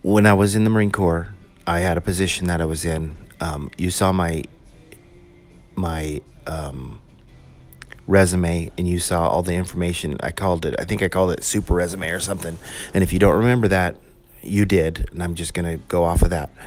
When I was in the Marine Corps, I had a position that I was in. You saw my resume, and you saw all the information. I think I called it super resume or something. And if you don't remember that, you did. And I'm just gonna go off of that.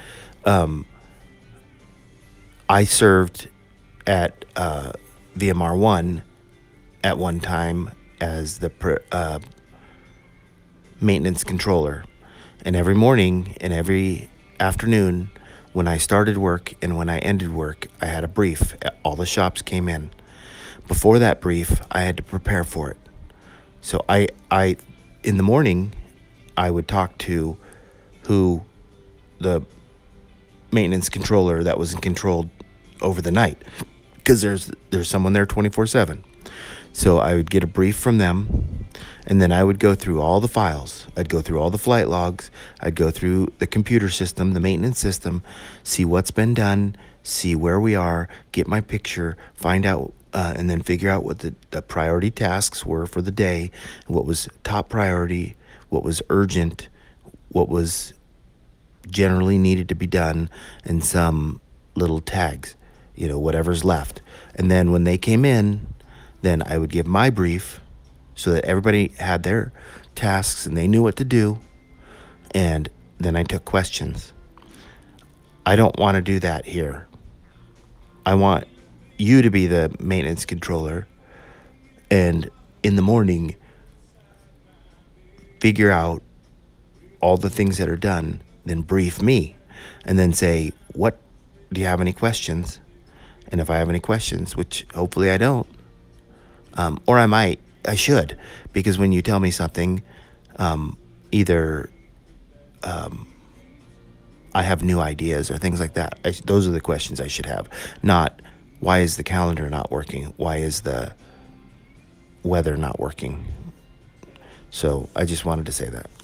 I served at VMR one at one time as the maintenance controller. And every morning and every afternoon, when I started work and when I ended work, I had a brief. All the shops came in. Before that brief, I had to prepare for it. So in the morning, I would talk to who the maintenance controller that was controlled over the night, because there's someone there 24/7. So I would get a brief from them, and then I would go through all the files. I'd go through all the flight logs. I'd go through the computer system, the maintenance system, see what's been done, see where we are, get my picture, find out, and then figure out what the priority tasks were for the day, what was top priority, what was urgent, what was generally needed to be done, and some little tags, whatever's left. And then when they came in, then I would give my brief so that everybody had their tasks and they knew what to do. And then I took questions. I don't want to do that here. I want you to be the maintenance controller, and in the morning, figure out all the things that are done, then brief me, and then say, what, do you have any questions? And if I have any questions, which hopefully I don't, or I should, because when you tell me something, either I have new ideas or things like that. Those are the questions I should have, not why is the calendar not working? Why is the weather not working? So I just wanted to say that.